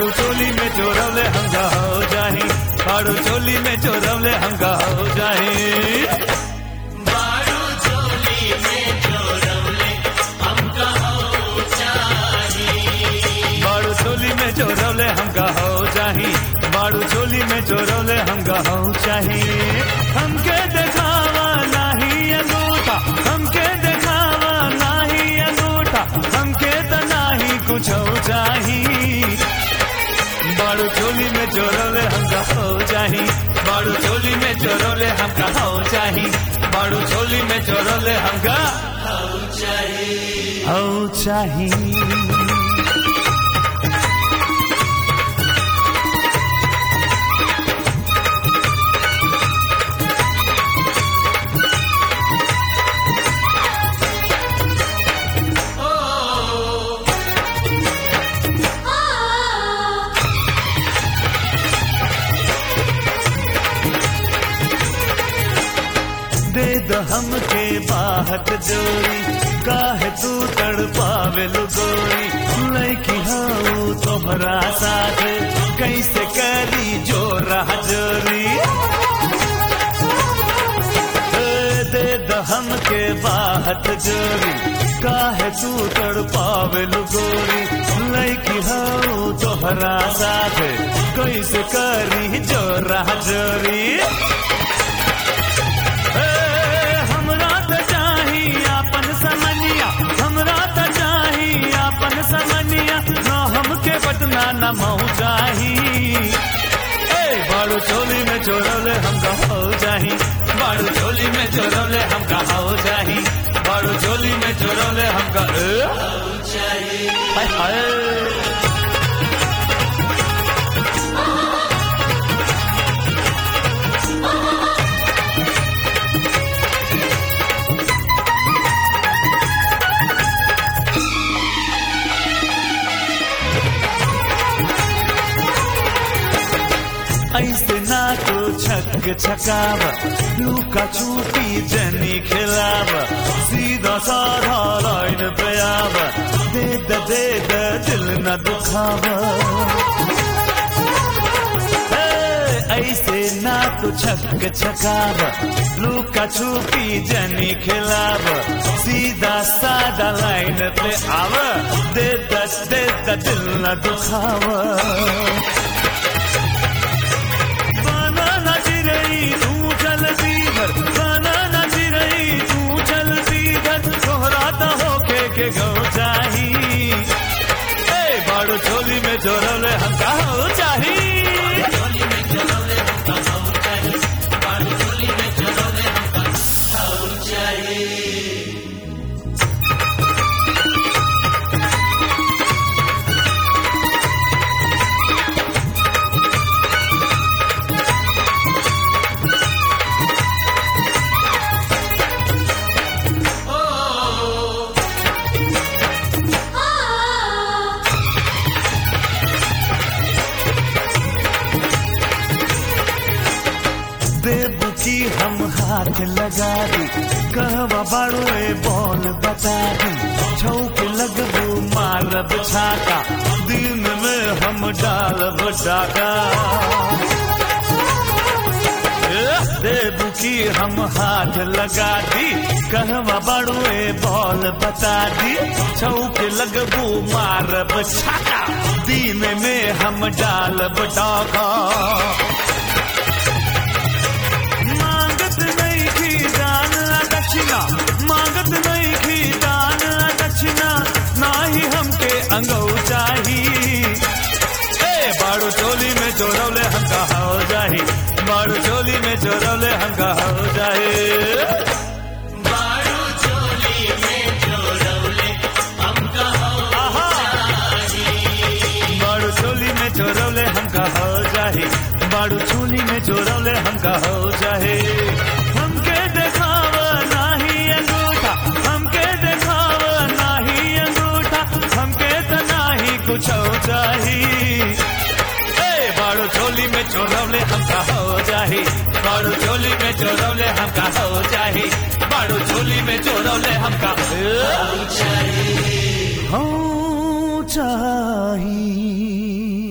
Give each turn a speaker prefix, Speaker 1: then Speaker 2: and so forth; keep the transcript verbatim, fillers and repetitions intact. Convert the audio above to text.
Speaker 1: बाड़ू चोली में चोरवले हमका हो जाही, बाड़ू चोली में चोरवले हमका हो जाही।
Speaker 2: बाड़ू चोली में चोरवले हमका हो जाही,
Speaker 1: बाड़ू चोली में चोरवले हमका हो जाही, बाड़ू चोली में चोरवले हमका हो जाही। हमके देखावा नाही अंगूठा, हमके देखावा नाही अंगूठा, हमके तो नाही कुछ हो जाही। बाड़ू चोली में चोरवले हमका हो जाही, बाड़ू चोली में चोरवले हमका हो जाही, बाड़ू चोली में चोरवले हमका
Speaker 2: हो जाही,
Speaker 1: हो जाही। दे दो हमके बाहत जोरी, काहे तू तड़पावे गोरी, लैकी हूँ तोहरा साथ कैसे करी जोरा जोरी। दे दो हमके बाहत जोरी, काहे तू तड़पावे गोरी, लैकी हूँ तोहरा साथ कैसे करी जोरा जोरी। पटना न मऊ जाही, बाड़ू चोली में चोरवले हमका हो जाही, बाड़ू चोली में चोरवले हमका हो जाही, बाड़ू चोली में चोरवले हमका हो
Speaker 2: जाही।
Speaker 1: हाय हाय ऐसे ना तो छक छकावा, लूका छूटी जनी खिलावा, सीधा साधा लाइन पे आवा, दे द दे द दिल न दुखावा। ऐसे ना तो छक छकावा, लूका छूटी जनी खिलावा, सीधा साधा लाइन पे आवा, दे द दे द दिल न दुखावा। के गो जाही, बाड़ू चोली में चोरवले हमका हो जाही,
Speaker 2: चोली में चोरवले हमका हो जाही, बाड़ू चोली में चोरवले हमका हो जाही।
Speaker 1: देबू की हम हाथ लगा दी, कहवा बाड़ू ए बॉल बता दी, छौक लगबू मारब छाका, दिन में हम डालब डाका। देबू की हम हाथ लगा दी, कहवा बाड़ू ए बॉल बता दी, छौक लगबू मारब छाका, दिन में हम डालब डाका। मांगत नहीं की दान दक्षिणा, ना ही हमके अंगऊ चाही, बाड़ू चोली में चोरवले हमका हो जाही, बाड़ू चोली में चोरवले हमका हो जाही।
Speaker 2: बाड़ू चोली में चोरवले हमका हो जाही,
Speaker 1: बाड़ू चोली में चोरवले हमका हो जाही, बाड़ू चोली में चोरवले हमका हो जाही। हमके देखावा नाही अंगूठा, हमके देखावा नाही अंगूठा, हमके तो नाही कुछ हो जाही, बाड़ू चोली में चोरवले हमका हो जाही, बाड़ू चोली में चोरवले हमका हो जाही, बाड़ू चोली में चोरवले हमका हो जाही, हो जाही।